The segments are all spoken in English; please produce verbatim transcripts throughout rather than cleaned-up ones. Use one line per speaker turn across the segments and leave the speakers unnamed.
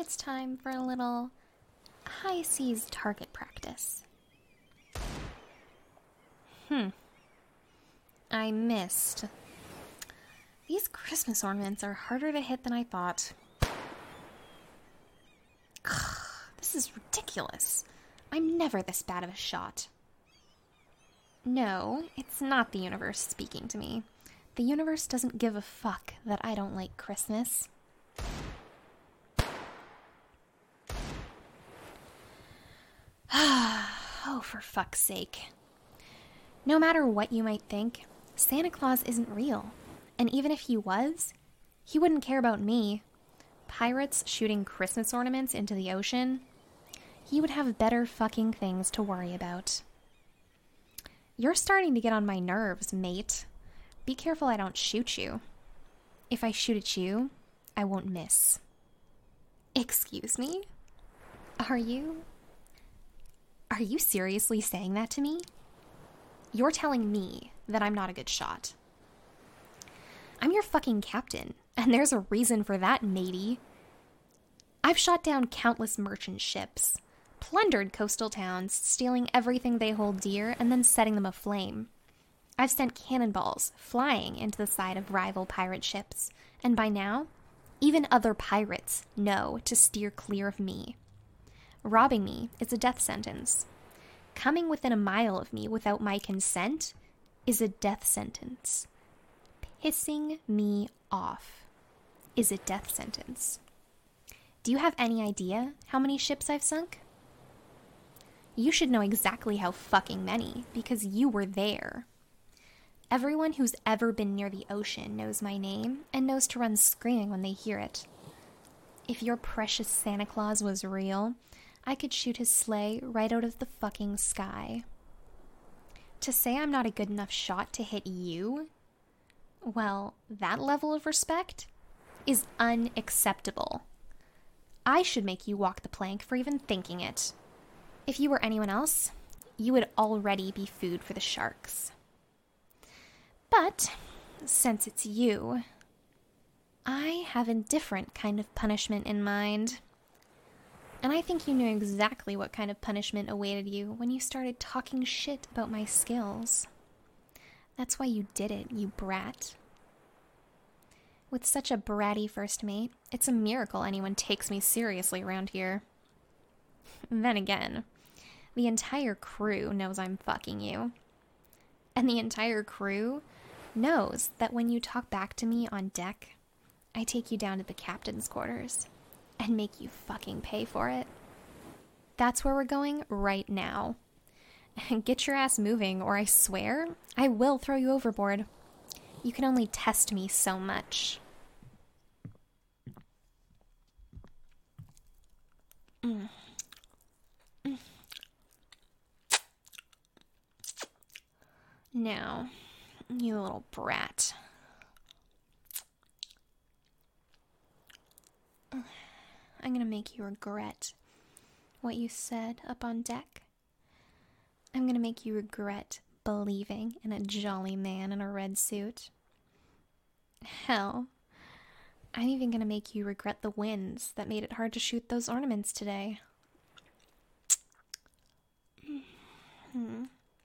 it's time for a little high seas target practice. Hmm. I missed. These Christmas ornaments are harder to hit than I thought. Ugh, this is ridiculous. I'm never this bad of a shot. No, it's not the universe speaking to me. The universe doesn't give a fuck that I don't like Christmas. Oh, for fuck's sake. No matter what you might think, Santa Claus isn't real. And even if he was, he wouldn't care about me. Pirates shooting Christmas ornaments into the ocean? He would have better fucking things to worry about. You're starting to get on my nerves, mate. Be careful I don't shoot you. If I shoot at you, I won't miss. Excuse me? Are you... Are you seriously saying that to me? You're telling me that I'm not a good shot. I'm your fucking captain, and there's a reason for that, matey. I've shot down countless merchant ships, plundered coastal towns, stealing everything they hold dear, and then setting them aflame. I've sent cannonballs flying into the side of rival pirate ships, and by now, even other pirates know to steer clear of me. Robbing me is a death sentence. Coming within a mile of me without my consent is a death sentence. Pissing me off is a death sentence. Do you have any idea how many ships I've sunk? You should know exactly how fucking many, because you were there. Everyone who's ever been near the ocean knows my name and knows to run screaming when they hear it. If your precious Santa Claus was real, I could shoot his sleigh right out of the fucking sky. To say I'm not a good enough shot to hit you? Well, that level of respect is unacceptable. I should make you walk the plank for even thinking it. If you were anyone else, you would already be food for the sharks. But, since it's you, I have a different kind of punishment in mind. And I think you knew exactly what kind of punishment awaited you when you started talking shit about my skills. That's why you did it, you brat. With such a bratty first mate, it's a miracle anyone takes me seriously around here. Then again, the entire crew knows I'm fucking you. And the entire crew knows that when you talk back to me on deck, I take you down to the captain's quarters and make you fucking pay for it. That's where we're going right now. Get your ass moving, or I swear I will throw you overboard. You can only test me so much. Mm. Mm. Now, you little brat. I'm gonna make you regret what you said up on deck. I'm gonna make you regret believing in a jolly man in a red suit. Hell, I'm even gonna make you regret the winds that made it hard to shoot those ornaments today. Hmm.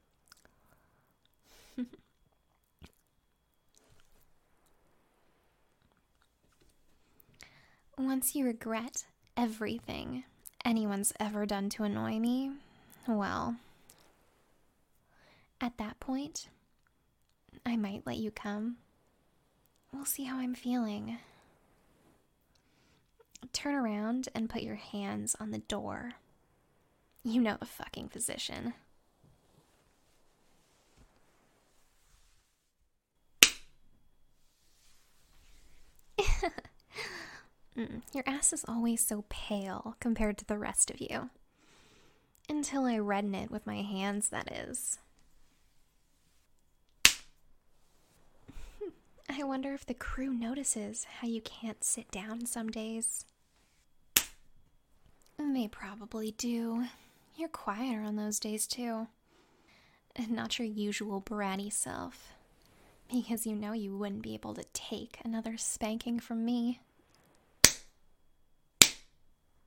Once you regret everything anyone's ever done to annoy me, well, at that point, I might let you come. We'll see how I'm feeling. Turn around and put your hands on the door. You know the fucking position. Mm, your ass is always so pale compared to the rest of you. Until I redden it with my hands, that is. I wonder if the crew notices how you can't sit down some days. They probably do. You're quieter on those days, too. And not your usual bratty self. Because you know you wouldn't be able to take another spanking from me.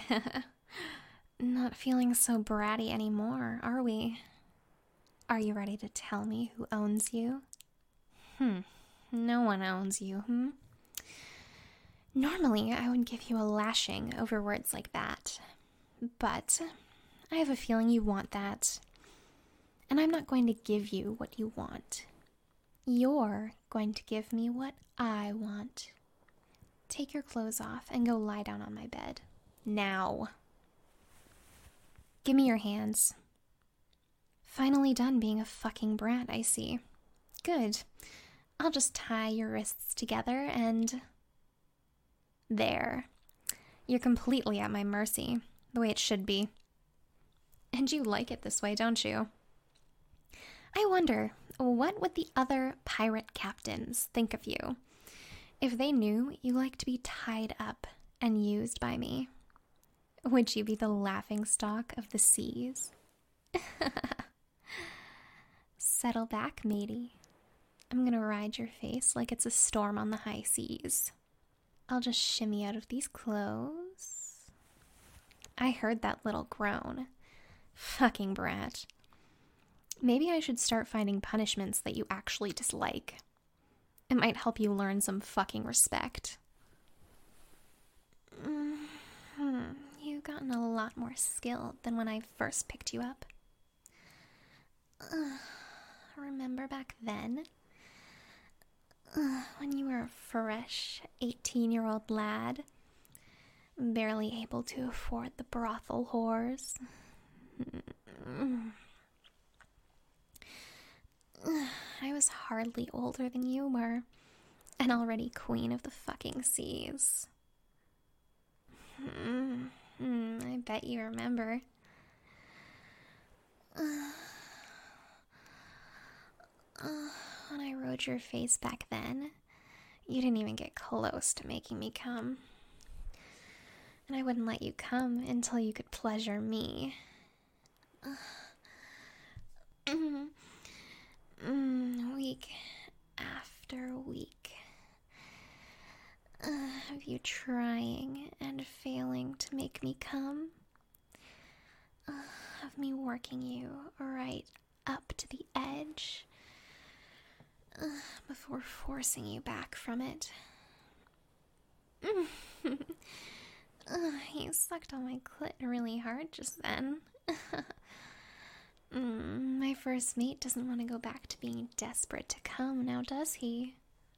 Not feeling so bratty anymore, are we? Are you ready to tell me who owns you? Hmm, no one owns you, hmm? Normally, I would give you a lashing over words like that. But I have a feeling you want that. And I'm not going to give you what you want. You're going to give me what I want. Take your clothes off and go lie down on my bed. Now. Give me your hands. Finally done being a fucking brat, I see. Good. I'll just tie your wrists together and... There. You're completely at my mercy, the way it should be. And you like it this way, don't you? I wonder, what would the other pirate captains think of you if they knew you like to be tied up and used by me? Would you be the laughingstock of the seas? Settle back, matey. I'm gonna ride your face like it's a storm on the high seas. I'll just shimmy out of these clothes. I heard that little groan. Fucking brat. Maybe I should start finding punishments that you actually dislike. It might help you learn some fucking respect. Mm-hmm. You've gotten a lot more skilled than when I first picked you up. Uh, remember back then? Uh, when you were a fresh eighteen-year-old lad, barely able to afford the brothel whores. I was hardly older than you were, and already queen of the fucking seas. Mm, mm, I bet you remember. Uh, uh, when I rode your face back then, you didn't even get close to making me come. And I wouldn't let you come until you could pleasure me. Uh, mm, mm, week after week uh, of you trying and failing to make me come. Uh, of me working you right up to the edge uh, before forcing you back from it. uh, you sucked on my clit really hard just then. mm, my first mate doesn't want to go back to being desperate to come, now does he?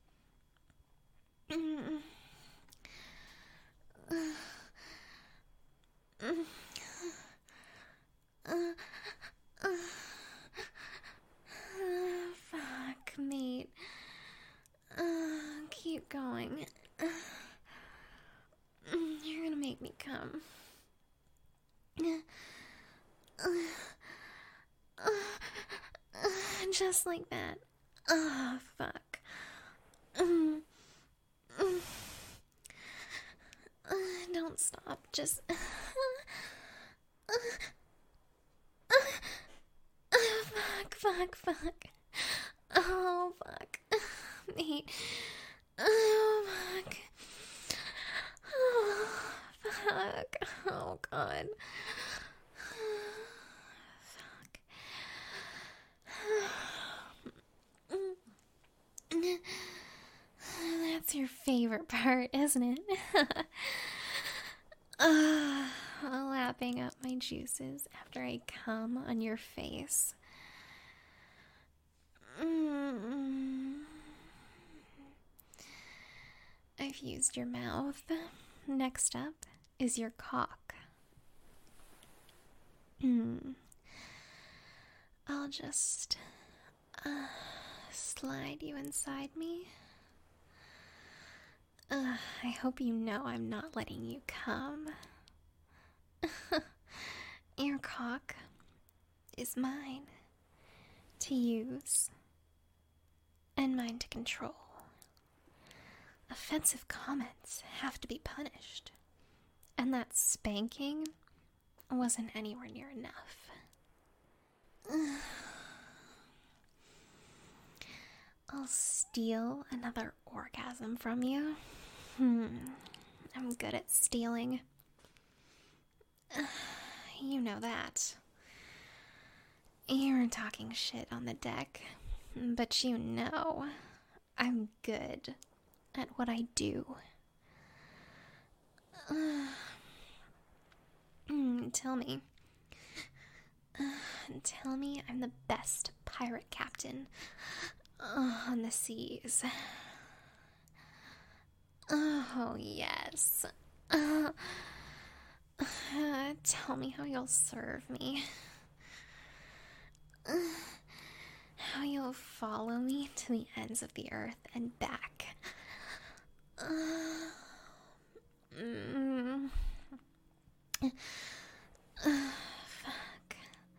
Mm. Uh, uh, uh, uh, uh, fuck, mate. Uh, keep going. Uh, you're gonna make me come. Uh, uh, uh, just like that. Oh, fuck. Um, um, uh, don't stop. Just. Uh, uh, uh, fuck, fuck, fuck. Oh, fuck. Mate. Oh, fuck. Oh, fuck. Oh, God. Fuck. That's your favorite part, isn't it? uh, lapping up my juices after I come on your face. Mm. I've used your mouth. Next up is your cock. Mm. I'll just uh, slide you inside me. Uh, I hope you know I'm not letting you come. Your cock is mine to use and mine to control. Offensive comments have to be punished, and that spanking wasn't anywhere near enough. I'll steal another orgasm from you. Hmm, I'm good at stealing. You know that. You're talking shit on the deck, but you know I'm good at what I do. Uh, tell me. Uh, tell me I'm the best pirate captain uh, on the seas. Oh, yes. Uh, uh, tell me how you'll serve me. Uh, how you'll follow me to the ends of the earth and back. Uh, mm, uh, fuck.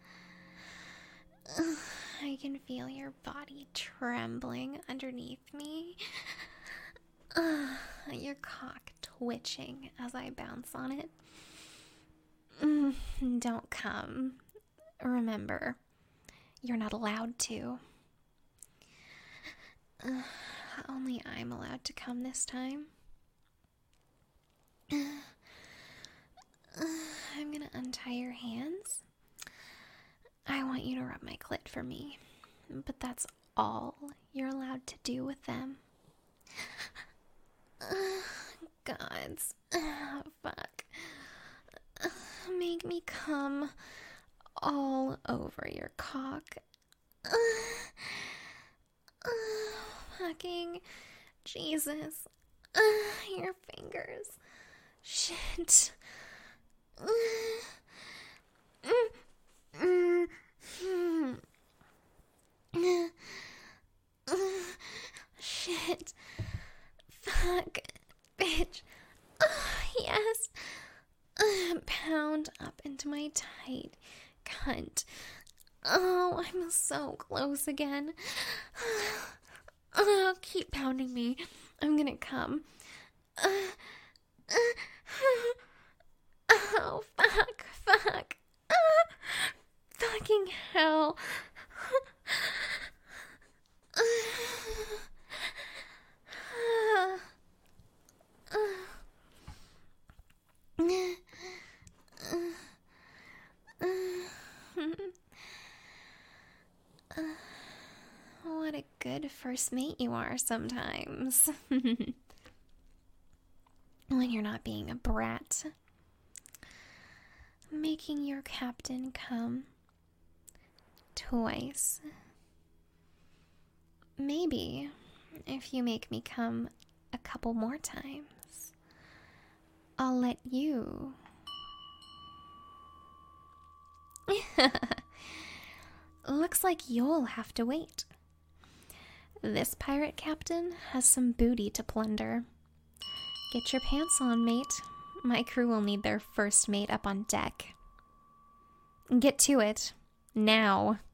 Uh, I can feel your body trembling underneath me. Uh, your cock twitching as I bounce on it. Mm, don't come. Remember, you're not allowed to. Uh, only I'm allowed to come this time. Uh, uh, I'm gonna untie your hands. I want you to rub my clit for me, but that's all you're allowed to do with them. Uh, gods. Uh, fuck. Uh, make me come all over your cock. Uh, uh, fucking Jesus. Uh, your fingers. Shit. Uh, mm, mm, mm, mm, uh, shit. Fuck. Bitch. Oh, yes. Uh, pound up into my tight cunt. Oh, I'm so close again. Oh, keep pounding me. I'm gonna come. Uh, uh, oh, fuck, fuck. Uh, fucking hell. Uh, What a good first mate you are sometimes. When you're not being a brat. Making your captain come twice. Maybe if you make me come a couple more times, I'll let you. Looks like you'll have to wait. This pirate captain has some booty to plunder. Get your pants on, mate. My crew will need their first mate up on deck. Get to it. Now.